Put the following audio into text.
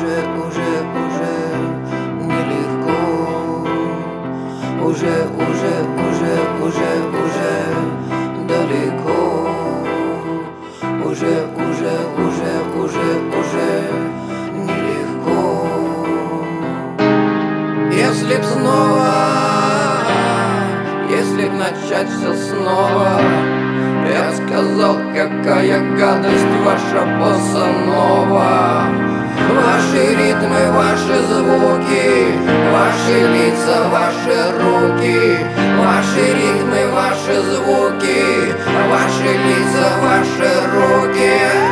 уже нелегко. Уже далеко. Уже нелегко. Если б снова, если б начать все снова, я б сказал, какая гадость ваша босса-нова. Ваши ритмы, ваши звуки, ваши лица, ваши руки. Ваши ритмы, ваши звуки, ваши лица, ваши руки.